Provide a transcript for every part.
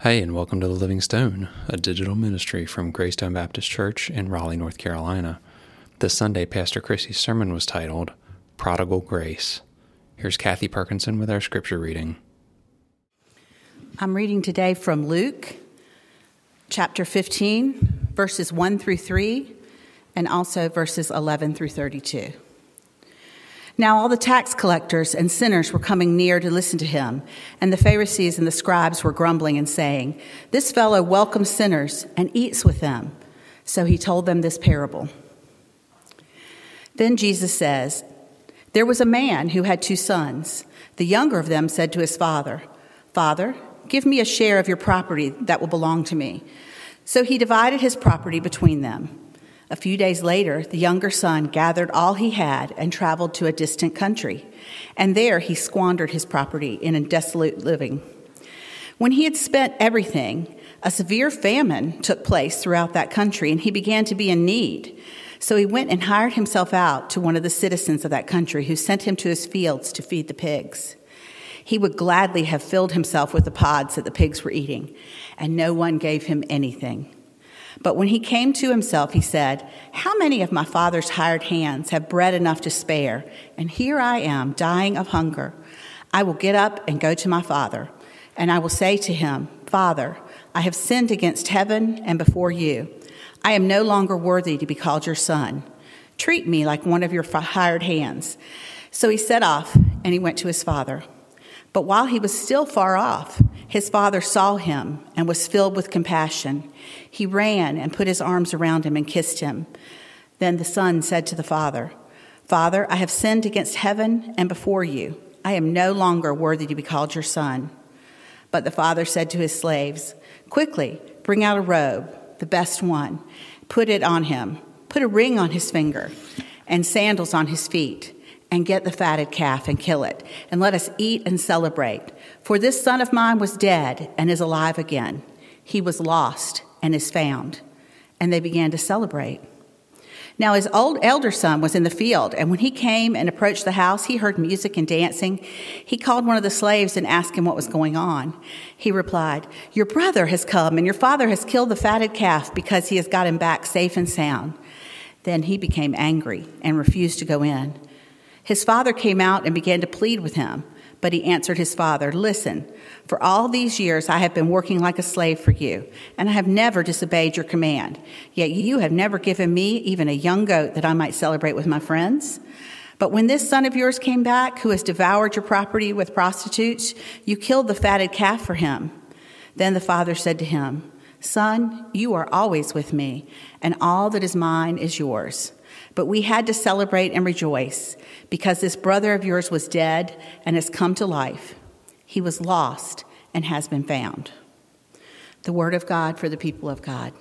Hey, and welcome to The Living Stone, a digital ministry from Greystone Baptist Church in Raleigh, North Carolina. This Sunday, Pastor Chrissy's sermon was titled, Prodigal Grace. Here's Kathy Perkinson with our scripture reading. I'm reading today from Luke, chapter 15, verses 1 through 3, and also verses 11 through 32. Now all the tax collectors and sinners were coming near to listen to him, and the Pharisees and the scribes were grumbling and saying, "This fellow welcomes sinners and eats with them." So he told them this parable. Then Jesus says, "There was a man who had 2 sons. The younger of them said to his father, 'Father, give me a share of your property that will belong to me.' So he divided his property between them. A few days later, the younger son gathered all he had and traveled to a distant country, and there he squandered his property in a desolate living. When he had spent everything, a severe famine took place throughout that country, and he began to be in need. So he went and hired himself out to one of the citizens of that country, who sent him to his fields to feed the pigs. He would gladly have filled himself with the pods that the pigs were eating, and no one gave him anything. But when he came to himself, he said, 'How many of my father's hired hands have bread enough to spare? And here I am, dying of hunger. I will get up and go to my father, and I will say to him, Father, I have sinned against heaven and before you. I am no longer worthy to be called your son. Treat me like one of your hired hands.' So he set off, and he went to his father. But while he was still far off, his father saw him and was filled with compassion. He ran and put his arms around him and kissed him. Then the son said to the father, 'Father, I have sinned against heaven and before you. I am no longer worthy to be called your son.' But the father said to his slaves, 'Quickly, bring out a robe, the best one. Put it on him. Put a ring on his finger and sandals on his feet. And get the fatted calf and kill it, and let us eat and celebrate. For this son of mine was dead and is alive again. He was lost and is found.' And they began to celebrate. Now his elder son was in the field, and when he came and approached the house, he heard music and dancing. He called one of the slaves and asked him what was going on. He replied, 'Your brother has come, and your father has killed the fatted calf because he has got him back safe and sound.' Then he became angry and refused to go in. His father came out and began to plead with him, but he answered his father, 'Listen, for all these years I have been working like a slave for you, and I have never disobeyed your command. Yet you have never given me even a young goat that I might celebrate with my friends. But when this son of yours came back, who has devoured your property with prostitutes, you killed the fatted calf for him.' Then the father said to him, 'Son, you are always with me, and all that is mine is yours. But we had to celebrate and rejoice, because this brother of yours was dead and has come to life. He was lost and has been found.'" The word of God for the people of God.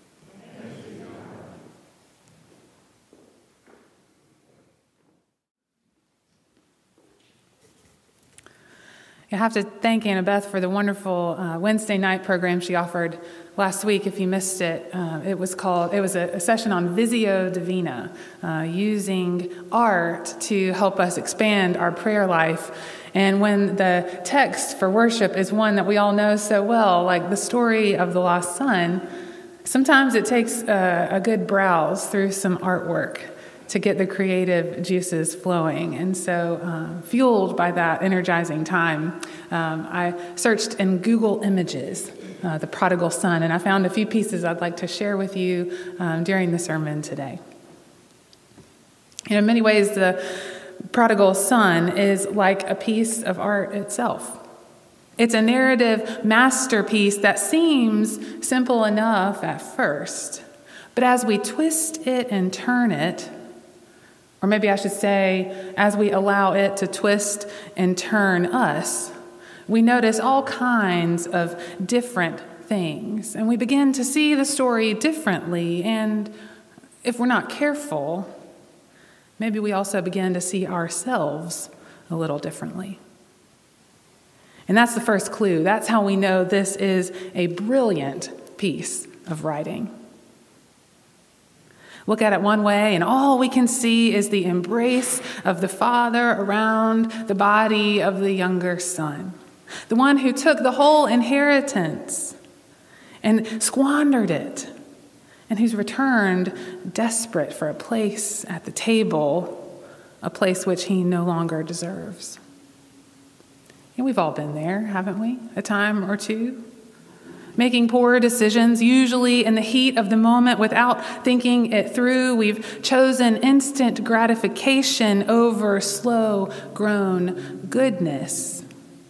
I have to thank Annabeth for the wonderful Wednesday night program she offered last week. If you missed it, it was a session on Visio Divina, using art to help us expand our prayer life. And when the text for worship is one that we all know so well, like the story of the lost son, sometimes it takes a good browse through some artwork to get the creative juices flowing. And so, fueled by that energizing time, I searched in Google Images, the prodigal son, and I found a few pieces I'd like to share with you during the sermon today. In many ways, the prodigal son is like a piece of art itself. It's a narrative masterpiece that seems simple enough at first, but as we twist it and turn it, or maybe I should say, as we allow it to twist and turn us, we notice all kinds of different things. And we begin to see the story differently. And if we're not careful, maybe we also begin to see ourselves a little differently. And that's the first clue. That's how we know this is a brilliant piece of writing. Look at it one way, and all we can see is the embrace of the father around the body of the younger son. The one who took the whole inheritance and squandered it, and who's returned desperate for a place at the table, a place which he no longer deserves. And we've all been there, haven't we? A time or two. Making poor decisions, usually in the heat of the moment without thinking it through. We've chosen instant gratification over slow-grown goodness.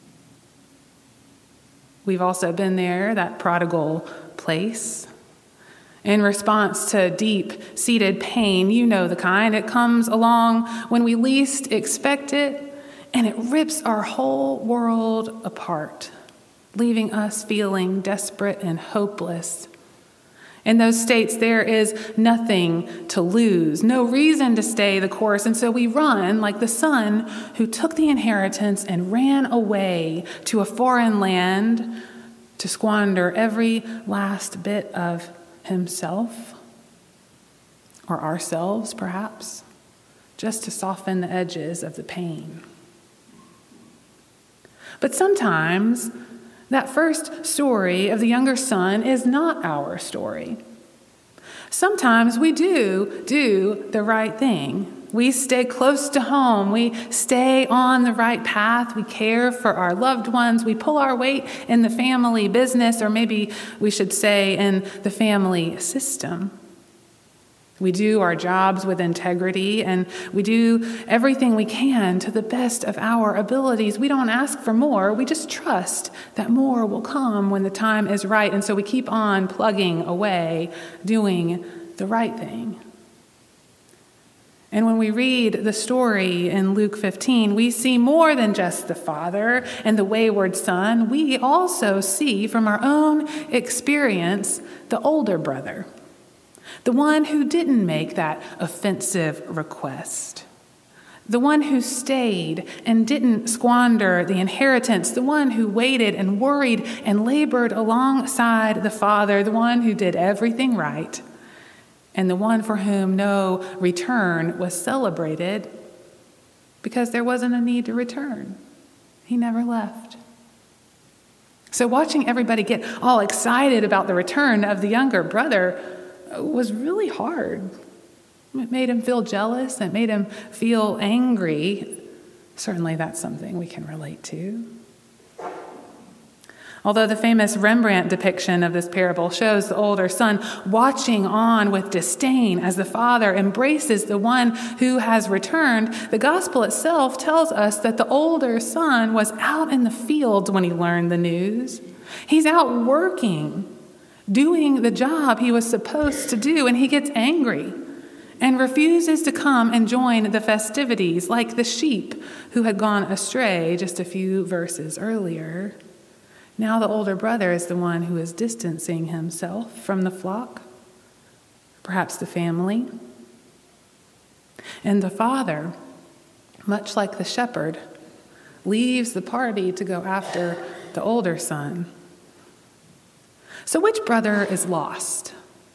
We've also been there, that prodigal place. In response to deep-seated pain, you know the kind. It comes along when we least expect it, and it rips our whole world apart, leaving us feeling desperate and hopeless. In those states, there is nothing to lose, no reason to stay the course, and so we run like the son who took the inheritance and ran away to a foreign land to squander every last bit of himself, or ourselves perhaps, just to soften the edges of the pain. But sometimes that first story of the younger son is not our story. Sometimes we do the right thing. We stay close to home. We stay on the right path. We care for our loved ones. We pull our weight in the family business, or maybe we should say in the family system. We do our jobs with integrity, and we do everything we can to the best of our abilities. We don't ask for more. We just trust that more will come when the time is right. And so we keep on plugging away, doing the right thing. And when we read the story in Luke 15, we see more than just the father and the wayward son. We also see from our own experience the older brother, the one who didn't make that offensive request, the one who stayed and didn't squander the inheritance, the one who waited and worried and labored alongside the father, the one who did everything right, and the one for whom no return was celebrated because there wasn't a need to return. He never left. So watching everybody get all excited about the return of the younger brother was really hard. It made him feel jealous. It made him feel angry. Certainly that's something we can relate to. Although the famous Rembrandt depiction of this parable shows the older son watching on with disdain as the father embraces the one who has returned, the gospel itself tells us that the older son was out in the fields when he learned the news. He's out working, doing the job he was supposed to do, and he gets angry and refuses to come and join the festivities like the sheep who had gone astray just a few verses earlier. Now the older brother is the one who is distancing himself from the flock, perhaps the family. And the father, much like the shepherd, leaves the party to go after the older son. So which brother is lost?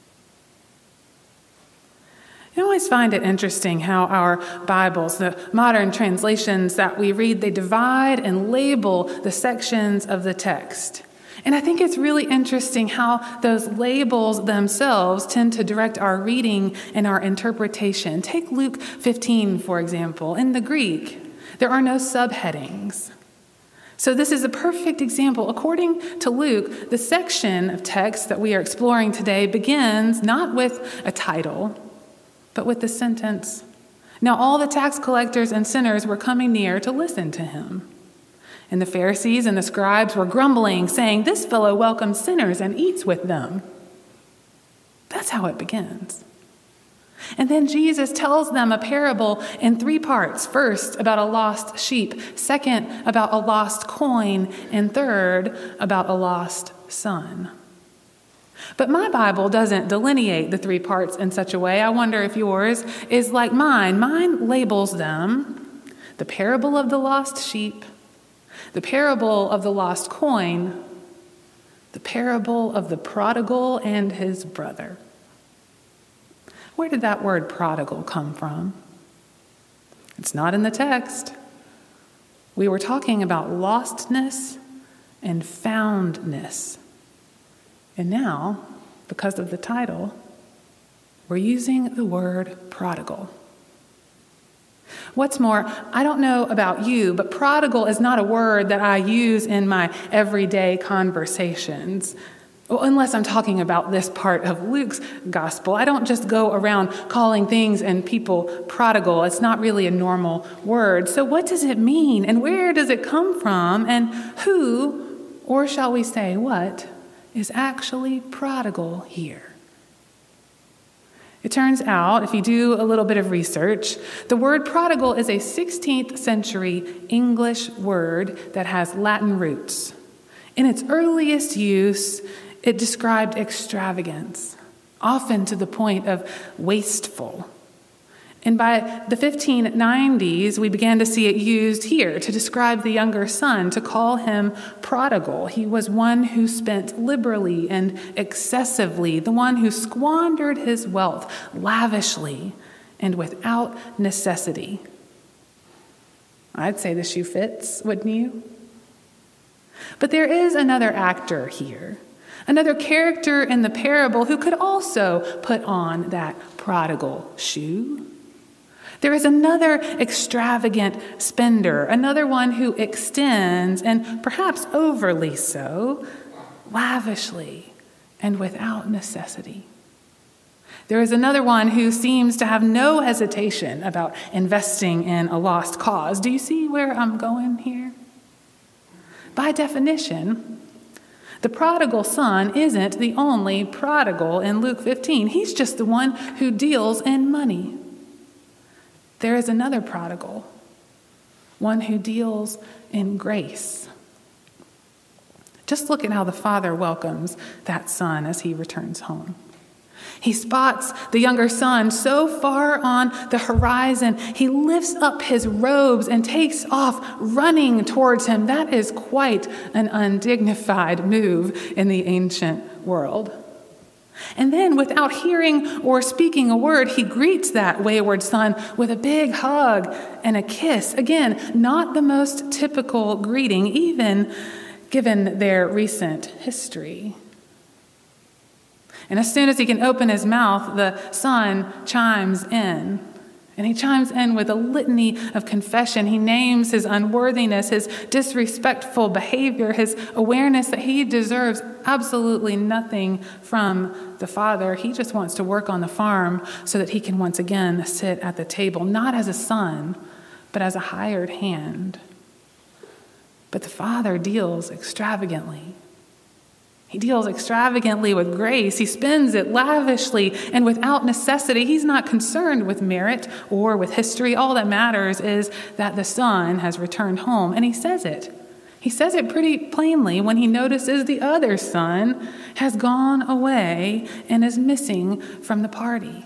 I always find it interesting how our Bibles, the modern translations that we read, they divide and label the sections of the text. And I think it's really interesting how those labels themselves tend to direct our reading and our interpretation. Take Luke 15, for example. In the Greek, there are no subheadings. So this is a perfect example. According to Luke, the section of text that we are exploring today begins not with a title, but with the sentence, "Now all the tax collectors and sinners were coming near to listen to him. And the Pharisees and the scribes were grumbling, saying, 'This fellow welcomes sinners and eats with them.'" That's how it begins. And then Jesus tells them a parable in 3 parts. First, about a lost sheep. Second, about a lost coin. And third, about a lost son. But my Bible doesn't delineate the 3 parts in such a way. I wonder if yours is like mine. Mine labels them the parable of the lost sheep, the parable of the lost coin, the parable of the prodigal and his brother. Where did that word prodigal come from? It's not in the text. We were talking about lostness and foundness. And now, because of the title, we're using the word prodigal. What's more, I don't know about you, but prodigal is not a word that I use in my everyday conversations. Well, unless I'm talking about this part of Luke's gospel. I don't just go around calling things and people prodigal. It's not really a normal word. So what does it mean? And where does it come from? And who, or shall we say what, is actually prodigal here? It turns out, if you do a little bit of research, the word prodigal is a 16th century English word that has Latin roots. In its earliest use, it described extravagance, often to the point of wasteful. And by the 1590s, we began to see it used here to describe the younger son, to call him prodigal. He was one who spent liberally and excessively, the one who squandered his wealth lavishly and without necessity. I'd say the shoe fits, wouldn't you? But there is another actor here, another character in the parable who could also put on that prodigal shoe. There is another extravagant spender, another one who extends, and perhaps overly so, lavishly and without necessity. There is another one who seems to have no hesitation about investing in a lost cause. Do you see where I'm going here? By definition, the prodigal son isn't the only prodigal in Luke 15. He's just the one who deals in money. There is another prodigal, one who deals in grace. Just look at how the father welcomes that son as he returns home. He spots the younger son so far on the horizon, he lifts up his robes and takes off running towards him. That is quite an undignified move in the ancient world. And then, without hearing or speaking a word, he greets that wayward son with a big hug and a kiss. Again, not the most typical greeting, even given their recent history. And as soon as he can open his mouth, the son chimes in. And he chimes in with a litany of confession. He names his unworthiness, his disrespectful behavior, his awareness that he deserves absolutely nothing from the father. He just wants to work on the farm so that he can once again sit at the table, not as a son, but as a hired hand. But the father deals extravagantly. He deals extravagantly with grace. He spends it lavishly and without necessity. He's not concerned with merit or with history. All that matters is that the son has returned home. And he says it. He says it pretty plainly when he notices the other son has gone away and is missing from the party.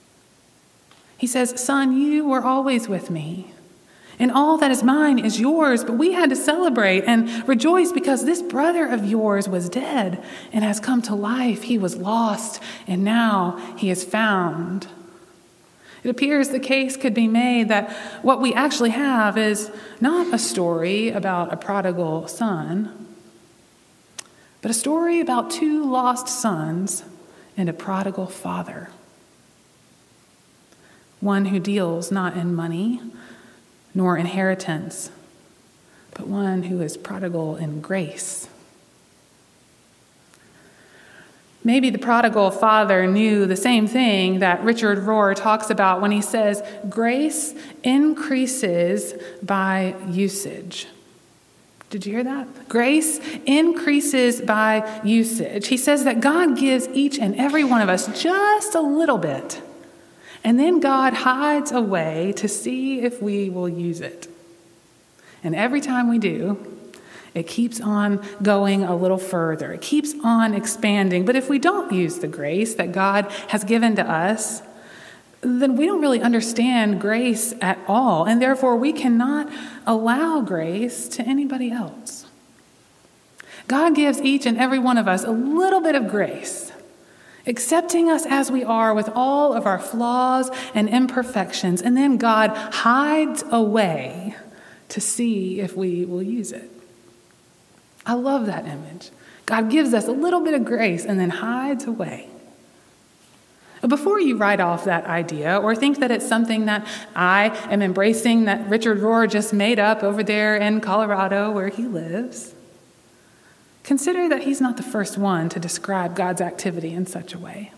He says, "Son, you were always with me. And all that is mine is yours, but we had to celebrate and rejoice because this brother of yours was dead and has come to life. He was lost, and now he is found." It appears the case could be made that what we actually have is not a story about a prodigal son, but a story about two lost sons and a prodigal father. One who deals not in money, nor inheritance, but one who is prodigal in grace. Maybe the prodigal father knew the same thing that Richard Rohr talks about when he says, grace increases by usage. Did you hear that? Grace increases by usage. He says that God gives each and every one of us just a little bit. And then God hides away to see if we will use it. And every time we do, it keeps on going a little further. It keeps on expanding. But if we don't use the grace that God has given to us, then we don't really understand grace at all. And therefore, we cannot allow grace to anybody else. God gives each and every one of us a little bit of grace, accepting us as we are with all of our flaws and imperfections, and then God hides away to see if we will use it. I love that image. God gives us a little bit of grace and then hides away. Before you write off that idea or think that it's something that I am embracing that Richard Rohr just made up over there in Colorado where he lives, consider that he's not the first one to describe God's activity in such a way.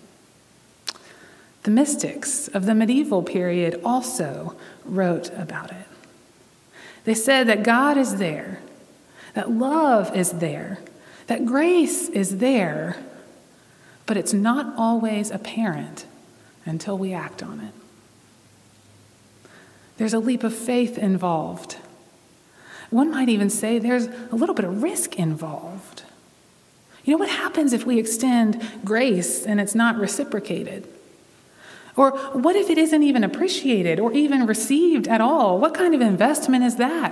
The mystics of the medieval period also wrote about it. They said that God is there, that love is there, that grace is there, but it's not always apparent until we act on it. There's a leap of faith involved. One might even say there's a little bit of risk involved. You know, what happens if we extend grace and it's not reciprocated? Or what if it isn't even appreciated or even received at all? What kind of investment is that?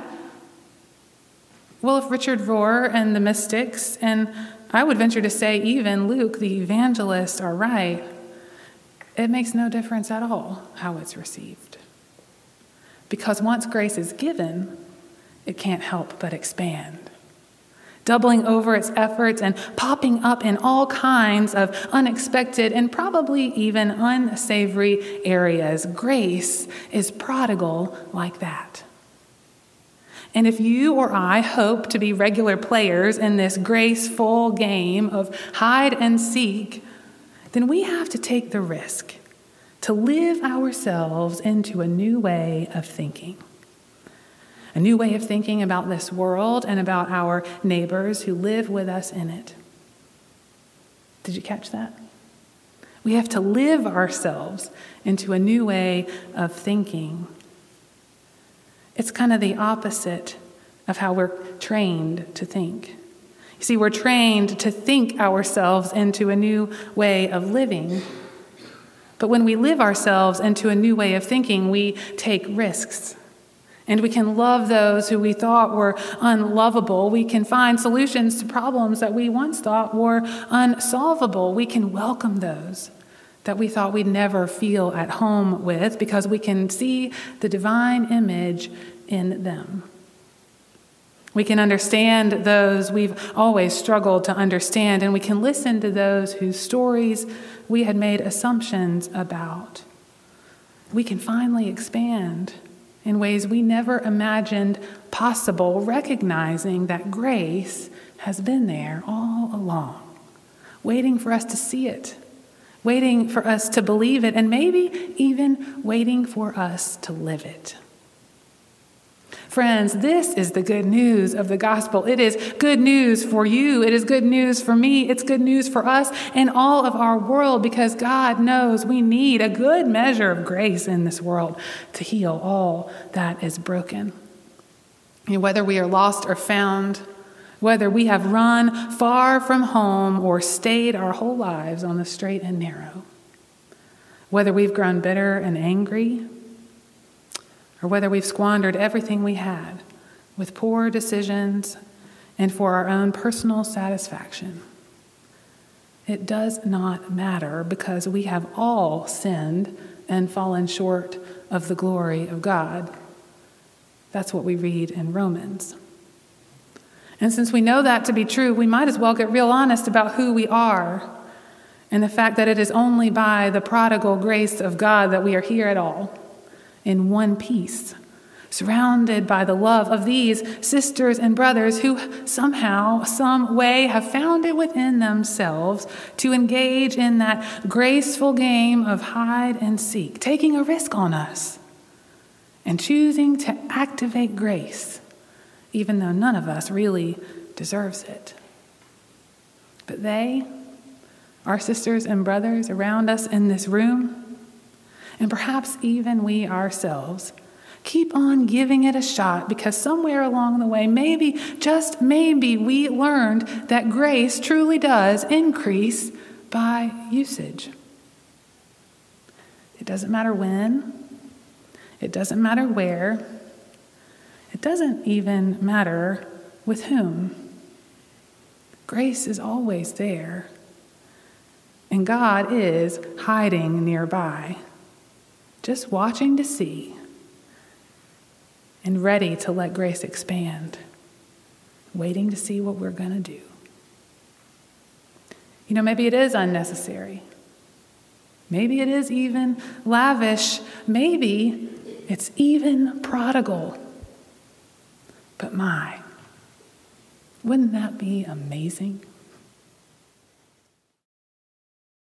Well, if Richard Rohr and the mystics, and I would venture to say even Luke, the evangelist, are right, it makes no difference at all how it's received. Because once grace is given, it can't help but expand. Doubling over its efforts and popping up in all kinds of unexpected and probably even unsavory areas. Grace is prodigal like that. And if you or I hope to be regular players in this graceful game of hide and seek, then we have to take the risk to live ourselves into a new way of thinking. A new way of thinking about this world and about our neighbors who live with us in it. Did you catch that? We have to live ourselves into a new way of thinking. It's kind of the opposite of how we're trained to think. You see, we're trained to think ourselves into a new way of living. But when we live ourselves into a new way of thinking, we take risks. And we can love those who we thought were unlovable. We can find solutions to problems that we once thought were unsolvable. We can welcome those that we thought we'd never feel at home with because we can see the divine image in them. We can understand those we've always struggled to understand, and we can listen to those whose stories we had made assumptions about. We can finally expand in ways we never imagined possible, recognizing that grace has been there all along, waiting for us to see it, waiting for us to believe it, and maybe even waiting for us to live it. Friends, this is the good news of the gospel. It is good news for you. It is good news for me. It's good news for us and all of our world, because God knows we need a good measure of grace in this world to heal all that is broken. And whether we are lost or found, whether we have run far from home or stayed our whole lives on the straight and narrow, whether we've grown bitter and angry, or whether we've squandered everything we had with poor decisions and for our own personal satisfaction, it does not matter, because we have all sinned and fallen short of the glory of God. That's what we read in Romans. And since we know that to be true, we might as well get real honest about who we are and the fact that it is only by the prodigal grace of God that we are here at all, in one piece, surrounded by the love of these sisters and brothers who somehow, some way have found it within themselves to engage in that graceful game of hide and seek, taking a risk on us and choosing to activate grace, even though none of us really deserves it. But they, our sisters and brothers around us in this room, and perhaps even we ourselves, keep on giving it a shot, because somewhere along the way, maybe, just maybe, we learned that grace truly does increase by usage. It doesn't matter when, it doesn't matter where, it doesn't even matter with whom. Grace is always there, and God is hiding nearby, just watching to see and ready to let grace expand waiting to see what we're going to do. You know, maybe it is unnecessary. Maybe it is even lavish. Maybe it's even prodigal. But wouldn't that be amazing?